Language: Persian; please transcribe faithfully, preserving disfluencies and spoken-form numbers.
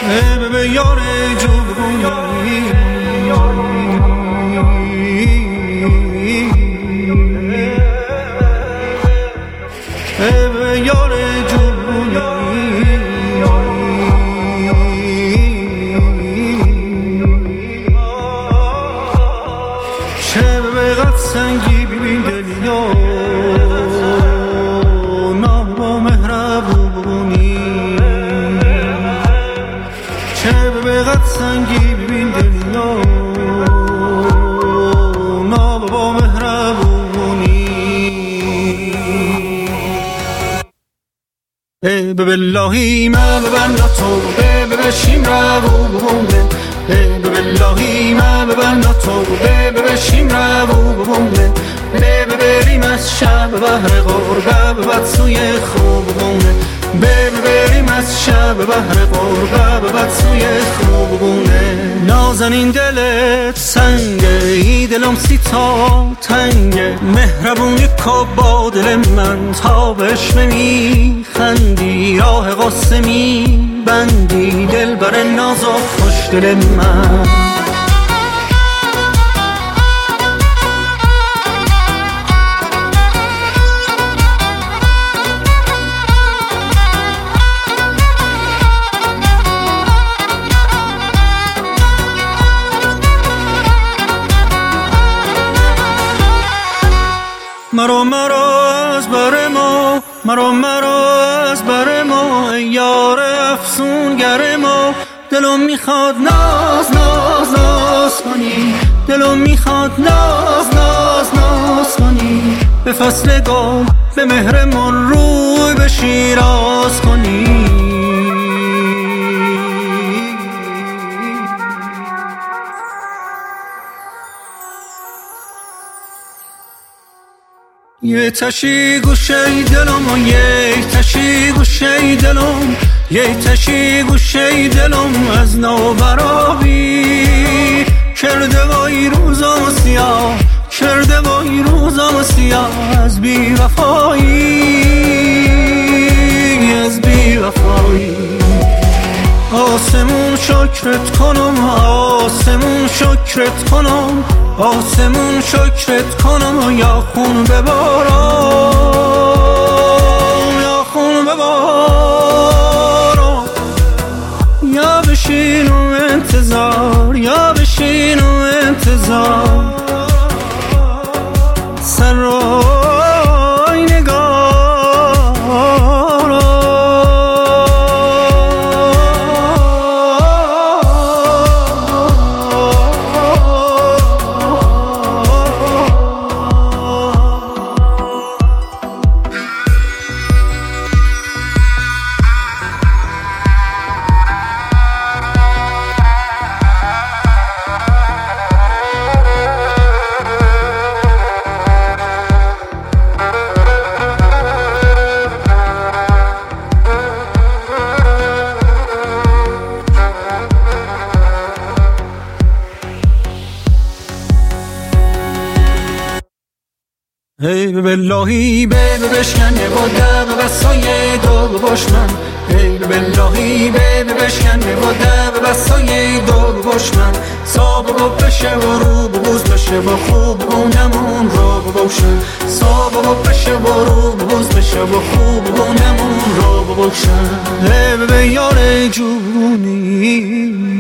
ای به یار جوونی ای به یار جوونی چه به قد سنگی ببین دلیا نام و مهربونی چه به قد سنگی ببین دلیا نام و مهربونی ای به بلهی ما ببند تو به بشیم رو بونه ای به بلهی ما ببند تو به بشیم رو بونه به بریم از شب بحر غربه بعد سوی خوبونه به بریم از شب بحر غربه بعد سوی خوبونه نازنین دلت سنگه ای دلم سی تا تنگه مهربونی که با دل من تا بشنوی خندی راه قاسمی بندی دل بر ناز و خوش دل من مرا مرا از بر ما مرا مرا از بر ما ای یار افسونگر ما دلم میخواد ناز ناز ناز کنی دلم میخواد ناز ناز ناز کنی به فصل گل به مهرمون روی به شیراز کنی یه تشی گوشه دلم و یه تشی گوشه دلم یه تشی گوشه دلم از نو برابی کرده وای روزم سیاه کرده وای روزم سیاه از بی وفایی از بی وفایی آسمون شکرت کنم آسمون شکرت کنم آسمون شکرت کنم و یا خون ببارم یا خون ببارم یا بشین و انتظار یا بشین و انتظار سر رای نگار ای به بلهی به بشکن یه باده به بسای دل باش من ای به بلهی به بشکن یه باده به بسای دل باش من صاب و بشه و رو بوز بشه و خوب گونمون رو ببوشن صاب و بشه و رو بوز بشه و خوب گونمون رو ببوشن ای به یار جونی